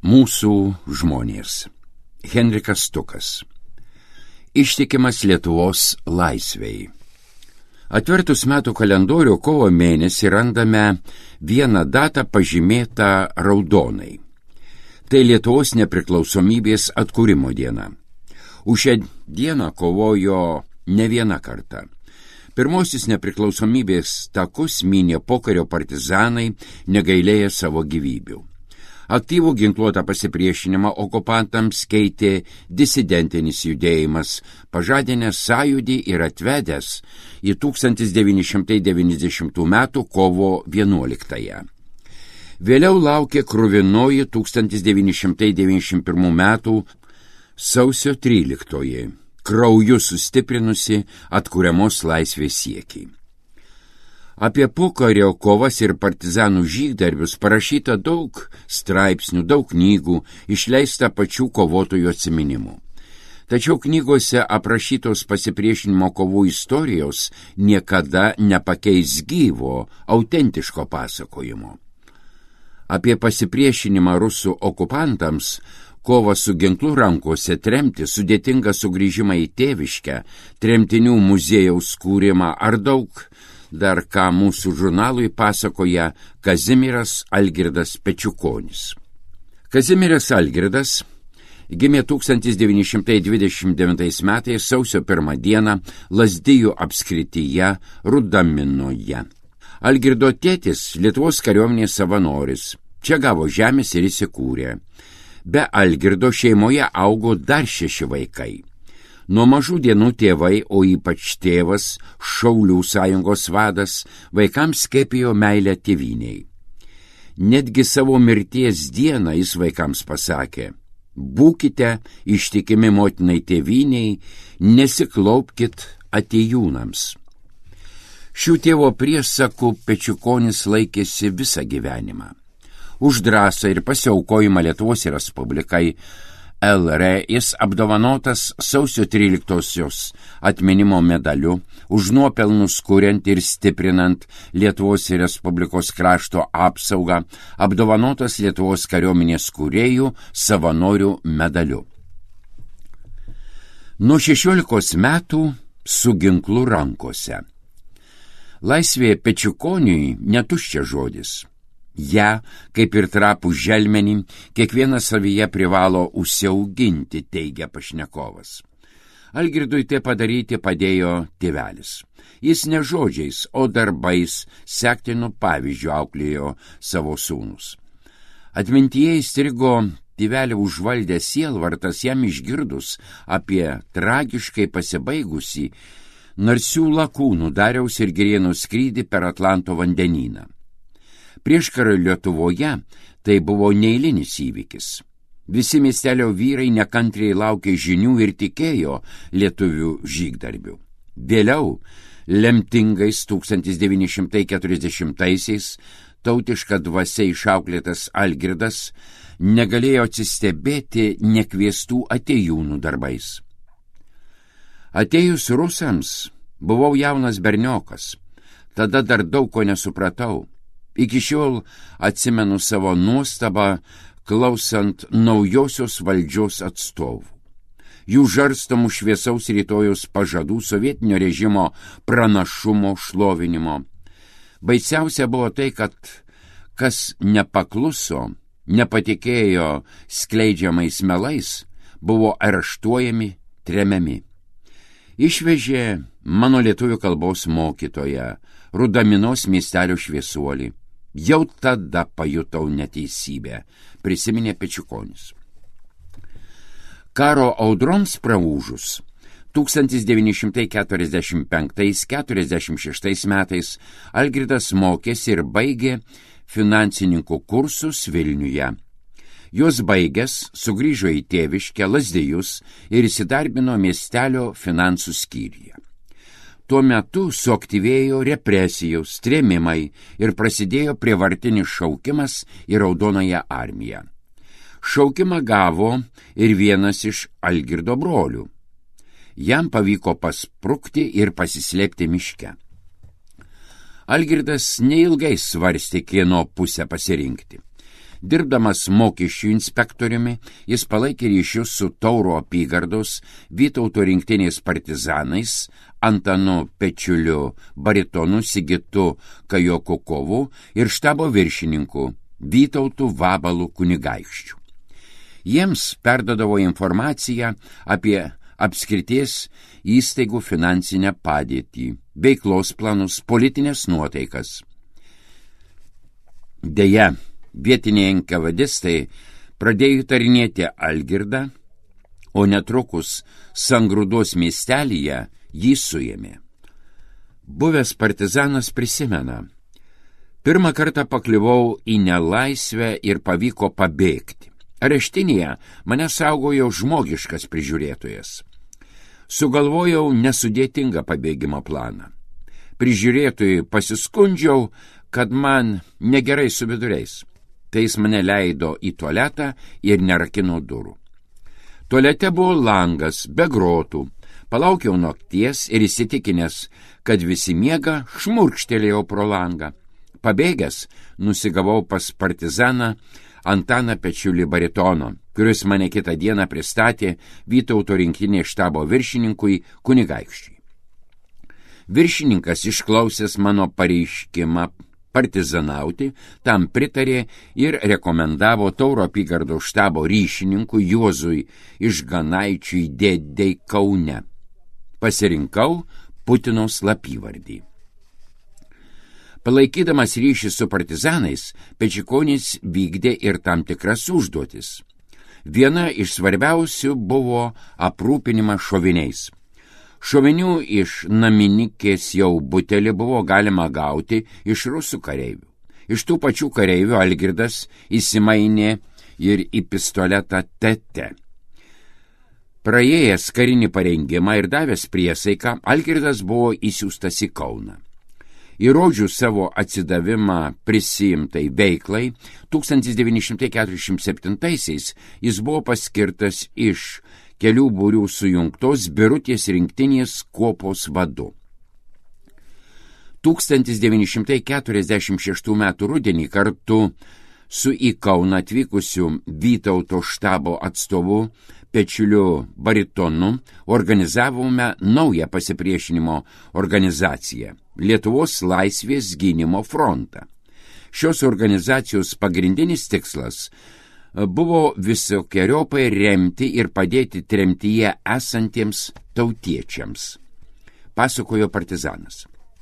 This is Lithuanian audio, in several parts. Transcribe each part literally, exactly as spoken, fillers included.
Mūsų žmonės. Henrikas Stukas. Ištikimas Lietuvos laisvei. Atvertus metų kalendorių kovo mėnesį randame vieną datą pažymėtą raudonai. Tai Lietuvos nepriklausomybės atkūrimo diena. Už šią dieną kovojo ne vieną kartą. Pirmosius nepriklausomybės takus mynė pokario partizanai, negailėję savo gyvybių. Aktyvų ginkluotą pasipriešinimą okupantams keitė disidentinis judėjimas, pažadinęs sąjūdį ir atvedęs į tūkstantis devyni šimtai devyniasdešimtų metų kovo vienuoliktąją. Vėliau laukė kruvinoji tūkstantis devyni šimtai devyniasdešimt pirmų metų sausio tryliktoji, krauju sustiprinusi atkuriamos laisvės siekį. Apie pokario kovas ir partizanų žygdarbius parašyta daug straipsnių, daug knygų, išleista pačių kovotojų atsiminimų. Tačiau knygose aprašytos pasipriešinimo kovų istorijos niekada nepakeis gyvo, autentiško pasakojimo. Apie pasipriešinimą rusų okupantams, kovą su ginklu rankose, tremtį, sudėtingą sugrįžimą į tėviškę, tremtinių muziejaus kūrimą ar daug dar ką mūsų žurnalui pasakoja Kazimieras Algirdas Pečiukonis. Kazimieras Algirdas gimė tūkstantis devyni šimtai dvidešimt devintais metais sausio pirmą dieną Lazdijų apskrityje Rudaminoje. Algirdo tėtis Lietuvos kariuomenės savanoris, čia gavo žemės ir įsikūrė. Be Algirdo šeimoje augo dar šeši vaikai. Nuo mažų dienų tėvai, o ypač tėvas, Šaulių sąjungos vadas, vaikams skiepijo meilę tėvynei. Netgi savo mirties dieną jis vaikams pasakė: būkite ištikimi motinai tėvyniai, nesiklaupkit atėjūnams. Šių tėvo priesakų Pečiukonis laikėsi visą gyvenimą. Už drąsą ir pasiaukojimą Lietuvos Respublikai L R jis apdovanotas sausio tryliktosios atminimo medaliu, už nuopelnus kuriant ir stiprinant Lietuvos Respublikos krašto apsaugą, apdovanotas Lietuvos kariuomenės kūrėjų savanorių medaliu. Nuo šešiolikos metų su ginklu rankose. Laisvė Pečiukoniui netuščia žodis. Ja, kaip ir trapų želmenį, kiekvienas savyje privalo užsiauginti, teigia pašnekovas. Algirdui tai padaryti padėjo tėvelis. Jis ne žodžiais, o darbais sektinu pavyzdžių auklėjo savo sūnus. Atmintyje įstrigo tėvelio užvaldęs sielvartas jam išgirdus apie tragiškai pasibaigusį narsių lakūnų Dariaus ir Girėno skrydį per Atlanto vandenyną. Prieškario Lietuvoje tai buvo neeilinis įvykis. Visi miestelio vyrai nekantriai laukė žinių ir tikėjo lietuvių žygdarbių. Vėliau, lemtingais tūkstantis devyni šimtai keturiasdešimtaisiais, tautiška dvasia išauklėtas Algirdas negalėjo atsistebėti nekviestų atėjūnų darbais. Atėjus rusams buvau jaunas berniokas, tada dar daug ko nesupratau. Iki šiol atsimenu savo nuostabą, klausant naujosios valdžios atstovų. Jų žarstomų šviesaus rytojaus pažadų, sovietinio režimo pranašumo šlovinimo. Baisiausia buvo tai, kad kas nepakluso, nepatikėjo skleidžiamais melais, buvo areštuojami, tremiami. Išvežė mano lietuvių kalbos mokytoją, Rudaminos miestelio šviesuolį. Jau tada pajutau neteisybę, prisiminė Pečiukonis. Karo audroms praūžus, tūkstantis devyni šimtai keturiasdešimt penktais keturiasdešimt šeštais metais Algirdas mokėsi ir baigė finansininkų kursus Vilniuje. Juos baigęs sugrįžo į tėviškę Lazdijus ir įsidarbino miestelio finansų skyriuje. Tuo metu suaktyvėjo represijos, trėmimai ir prasidėjo prievartinis šaukimas į Raudonąją armiją. Šaukimą gavo ir vienas iš Algirdo brolių. Jam pavyko pasprukti ir pasislėpti miške. Algirdas neilgai svarstė, kieno pusę pasirinkti. Dirbdamas mokesčių inspektoriumi, jis palaikė ryšius su Tauro apygardos Vytauto rinktinės partizanais Antanu Pečiuliu, baritonu Sigitu Kajokukovu ir štabo viršininku Vytautu Vabalu kunigaikščiu. Jiems perdodavo informaciją apie apskrities įstaigų finansinę padėtį, veiklos planus, politinės nuotaikas. Deja, vietiniai enkavadistai pradėjo įtarinėti Algirdą, o netrukus Sangrūdos miestelyje jį suėmė. Buvęs partizanas prisimena: pirmą kartą pakliuvau į nelaisvę ir pavyko pabėgti. Areštinėje mane saugojo žmogiškas prižiūrėtojas. Sugalvojau nesudėtingą pabėgimo planą. Prižiūrėtojui pasiskundžiau, kad man negerai su viduriais. Tai jis mane leido į tualetą ir nerakino durų. Tualete buvo langas be grotų. Palaukiau nakties ir įsitikinęs, kad visi miega, šmurkštelėjau pro langą. Pabėgęs nusigavau pas partizaną Antaną Pečiulį baritono, kuris mane kitą dieną pristatė Vytauto rinktinės štabo viršininkui kunigaikščiui. Viršininkas, išklausęs mano pareiškimą partizanauti, tam pritarė ir rekomendavo Tauro apygardos štabo ryšininkui Juozui Išganaičiui Dėdei Kaune. Pasirinkau Putino slapyvardį. Palaikydamas ryšį su partizanais, Pečikonis vykdė ir tam tikras užduotis. Viena iš svarbiausių buvo aprūpinimas šoviniais. Šovinių iš naminikės jau butelį buvo galima gauti iš rusų kareivių. Iš tų pačių kareivių Algirdas įsimainė ir į pistoletą T T. Praėjęs karinį parengimą ir davęs priesaiką, Algirdas buvo įsiųstas į Kauną. Įrodžius savo atsidavimą prisiimtai veiklai, tūkstantis devyni šimtai keturiasdešimt septintaisiais jis buvo paskirtas iš kelių būrių sujungtos Birutės rinktinės kuopos vadu. tūkstantis devyni šimtai keturiasdešimt šeštų metų rudenį kartu su į Kauną atvykusiu Vytauto štabo atstovu Pečiuliu baritonu organizavome naują pasipriešinimo organizaciją – Lietuvos laisvės gynimo frontą. Šios organizacijos pagrindinis tikslas buvo visokiojopai remti ir padėti tremtyje esantiems tautiečiams, pasakojo partizanas.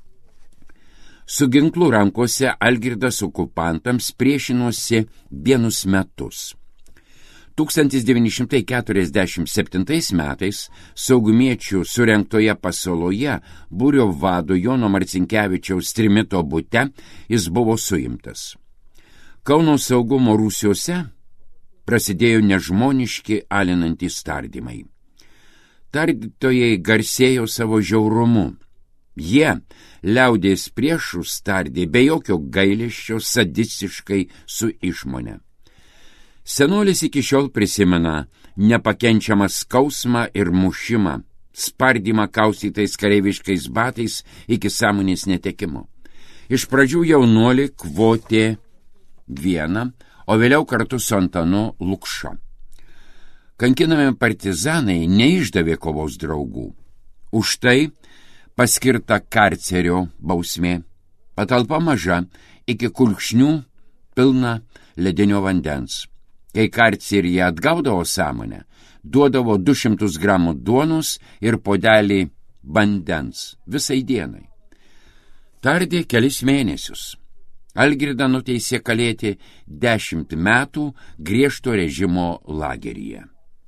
Su ginklu rankose Algirdas okupantams priešinosi vienus metus. tūkstantis devyni šimtai keturiasdešimt septintais metais saugumiečių surengtoje pasaloje būrio vado Jono Marcinkevičiaus trimito bute jis buvo suimtas. Kauno saugumo rūsiuose prasidėjo nežmoniški alinantys tardymai. Tardytojai garsėjo savo žiaurumu. Jie liaudės priešus tardė be jokio gailesčio, sadistiškai su išmone. Senolis iki šiol prisimena nepakenčiamą skausmą ir mušimą, spardymą kaustytais kareiviškais batais iki sąmonės netekimo. Iš pradžių jaunuolį kvotė vieną, o vėliau kartu su Antanu Lukša. Kankinami partizanai neišdavė kovos draugų. Už tai paskirta karcerio bausmė, patalpa maža, iki kulkšnių pilna ledinio vandens. Kai karceryje atgaudavo sąmonę, duodavo du šimtus gramų duonos ir puodelį vandens visai dienai. Tardė kelis mėnesius. Algirdą nuteisė kalėti dešimt metų griežto režimo lageryje.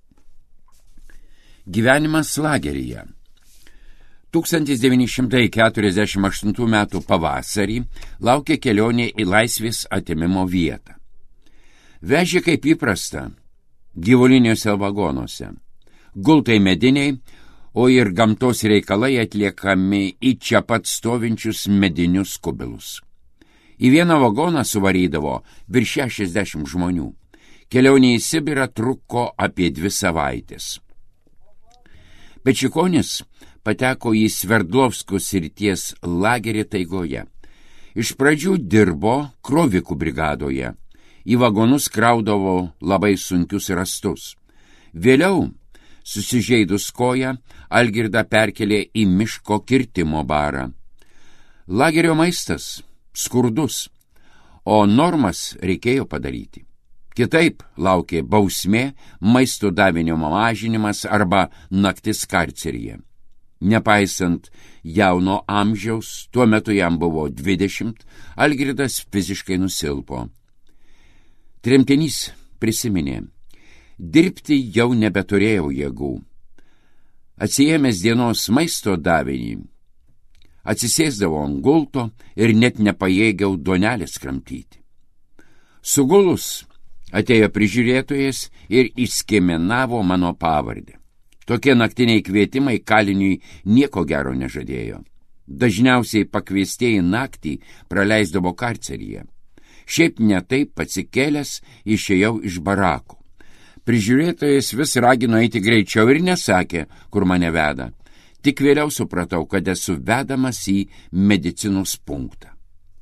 Gyvenimas lageryje. tūkstantis devyni šimtai keturiasdešimt aštuntų metų pavasarį laukė kelionė į laisvės atėmimo vietą. Vežė kaip įprasta gyvuliniuose vagonuose. Gultai mediniai, o ir gamtos reikalai atliekami į čia pat stovinčius medinius kubilus. Į vieną vagoną suvarydavo virš šešiasdešimt žmonių. Kelionė į Sibirą truko apie dvi savaitės. Pečikonis pateko į Sverdlovsko srities lagerį taigoje. Iš pradžių dirbo krovikų brigadoje į vagonus kraudavo labai sunkius rąstus. Vėliau, susižeidus koją, Algirdą perkelė į miško kirtimo barą. Lagerio maistas skurdus, o normas reikėjo padaryti. Kitaip laukė bausmė, maisto davinimo mažinimas arba naktis karceryje. Nepaisant jauno amžiaus, tuo metu jam buvo dvidešimt, Algirdas fiziškai nusilpo. Tremtinys prisiminė, dirbti jau nebeturėjau jėgų. Atsiėmęs dienos maisto davinį, atsisėsdavau ant gulto ir net nepajėgiau duonelės kramtyti. Sugulus atėjo prižiūrėtojas ir išskiemenavo mano pavardę. Tokie naktiniai kvietimai kaliniui nieko gero nežadėjo. Dažniausiai pakviestieji naktį praleisdavo karceryje. Šiaip netaip atsikėlęs išėjau iš barako. Prižiūrėtojas vis ragino eiti greičiau ir nesakė, kur mane veda. Tik vėliau supratau, kad esu vedamas į medicinos punktą.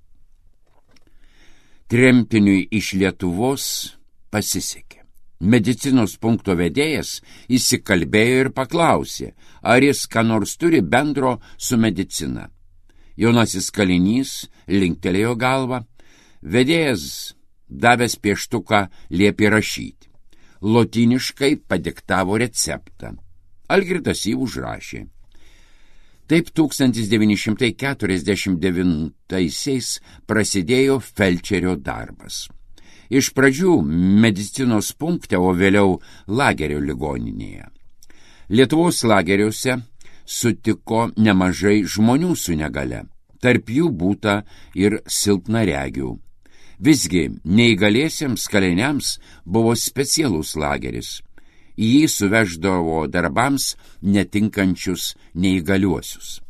Tremtiniui iš Lietuvos pasisekė. Medicinos punkto vedėjas įsikalbėjo ir paklausė, ar jis ką nors turi bendro su medicina. Jaunasis kalinys linktelėjo galvą. Vedėjas, davęs pieštuką, liepė rašyti. Lotyniškai padiktavo receptą. Algirdas jį užrašė. Taip tūkstantis devyni šimtai keturiasdešimt devintaisiais prasidėjo felčerio darbas. Iš pradžių medicinos punkte, o vėliau lagerio ligoninėje. Lietuvos lageriuose sutiko nemažai žmonių su negale. Tarp jų būta ir silpnaregių. Visgi neįgaliesiems kaliniams buvo specialus lageris. Į jį suveždavo darbams netinkančius neįgaliuosius.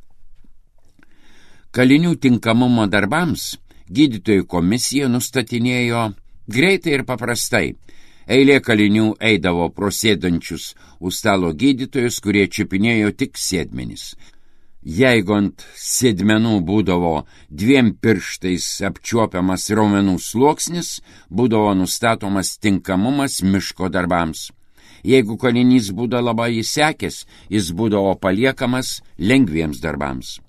Kalinių tinkamumo darbams gydytojų komisija nustatinėjo greitai ir paprastai. Eilė kalinių eidavo pro sėdančius už stalo gydytojus, kurie čiupinėjo tik sėdmenis. Jeigu ant sėdmenų būdavo dviem pirštais apčiuopiamas raumenų sluoksnis, būdavo nustatomas tinkamumas miško darbams. Jeigu kalinys būdavo labai įsekęs, jis būdavo paliekamas lengviems darbams.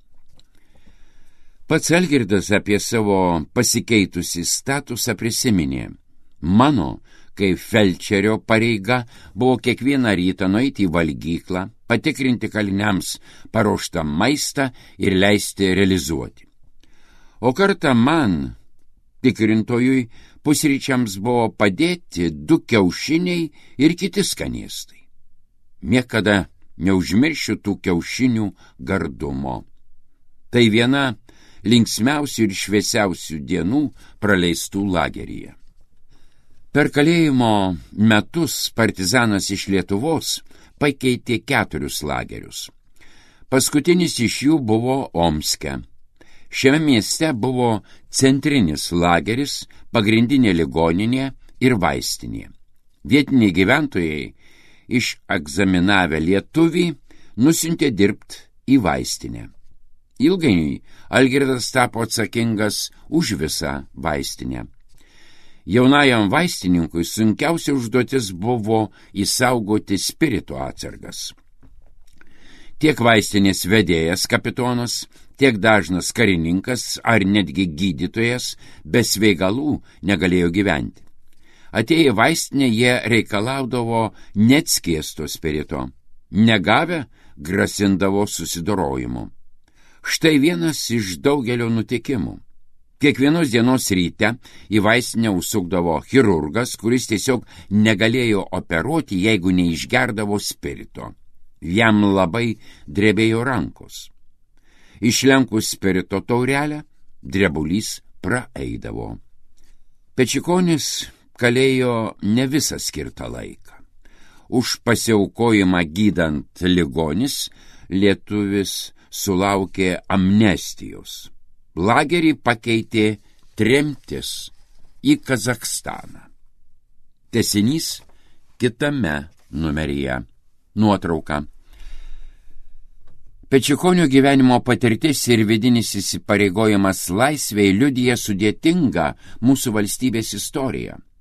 Pats Algirdas apie savo pasikeitusį statusą prisiminė. Mano, kaip felčerio pareiga, buvo kiekvieną rytą nueiti į valgyklą, patikrinti kaliniams paruoštą maistą ir leisti realizuoti. O kartą man, tikrintojui, pusryčiams buvo padėti du kiaušiniai ir kiti skanėstai. Niekada neužmiršiu tų kiaušinių gardumo. Tai viena linksmiausių ir šviesiausių dienų praleistų lageryje. Per kalėjimo metus partizanas iš Lietuvos pakeitė keturius lagerius. Paskutinis iš jų buvo Omske. Šiame mieste buvo centrinis lageris, pagrindinė ligoninė ir vaistinė. Vietiniai gyventojai išegzaminavę lietuvį nusiuntė dirbti į vaistinę. Ilgainiui Algirdas tapo atsakingas už visą vaistinę. Jaunajam vaistininkui sunkiausia užduotis buvo įsaugoti spirito atsargas. Tiek vaistinės vedėjas kapitonas, tiek dažnas karininkas ar netgi gydytojas be sveigalų negalėjo gyventi. Atėję vaistinę jie reikalaudavo net skiesto spirito. Negavę grasindavo susidorojimu. Štai vienas iš daugelio nutikimų. Kiekvienos dienos ryte į vaistinę užsukdavo chirurgas, kuris tiesiog negalėjo operuoti, jeigu neišgerdavo spirito. Jam labai drebėjo rankos. Išlenkus spirito taurelę, drebulys praeidavo. Pečikonis kalėjo ne visą skirtą laiką. Už pasiaukojimą gydant ligonis lietuvis sulaukė amnestijos. Lagerį pakeitė tremtis į Kazachstaną. Tęsinys kitame numeryje. Nuotrauka. Pečikonio gyvenimo patirtis ir vidinis įsipareigojimas laisvei liudija sudėtingą mūsų valstybės istoriją.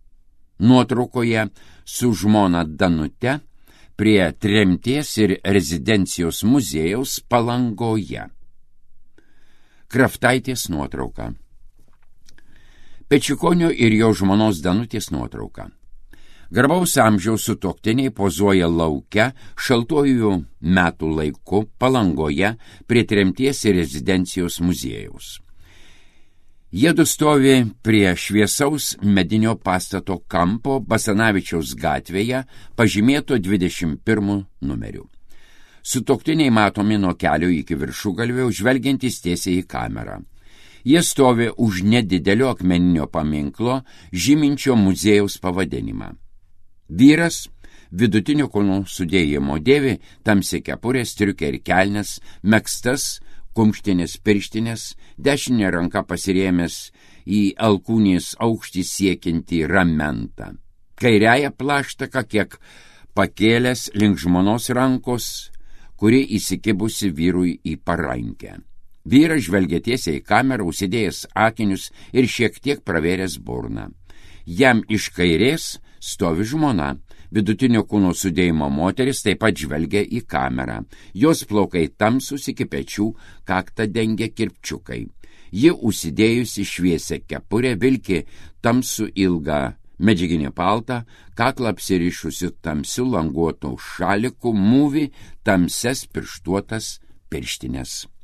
Nuotraukoje su žmona Danute prie tremties ir rezidencijos muziejaus Palangoje. Kraftaitės nuotrauka. Pečiukonio ir jo žmonos Danutės nuotrauka. Garbaus amžiaus sutuoktiniai pozuoja lauke šaltuoju metų laiku Palangoje prie tremties ir rezidencijos muziejaus. Jiedu stovi prie šviesaus medinio pastato kampo Basanavičiaus gatvėje, pažymėto dvidešimt pirmu numeriu. Sutuoktiniai matomi nuo kelio iki viršugalvio, žvelgiantys tiesiai į kamerą. Jie stovi už nedidelio akmeninio paminklo, žyminčio muziejaus pavadinimą. Vyras vidutinio kūno sudėjimo dėvi tamsią kepurę, striukę ir kelnes, megztas, kumštinės pirštinės, dešinė ranka pasirėmęs į alkūnės aukštį siekiantį ramentą. Kairiąją plaštaką kiek pakėlęs link žmonos rankos, kuri įsikibusi vyrui į parankę. Vyras žvelgia tiesiai į kamerą, užsidėjęs akinius ir šiek tiek pravėręs burną. Jam iš kairės stovi žmona. Vidutinio kūno sudėjimo moteris taip pat žvelgia į kamerą. Jos plaukai tamsūs iki pečių, kaktą dengia kirpčiukai. Ji užsidėjusi šviesią kepurę, vilki tamsų ilgą medžiaginį paltą, kaklą apsirišusi tamsiu languotų šaliku, mūvi tamsias pirštuotas pirštinės.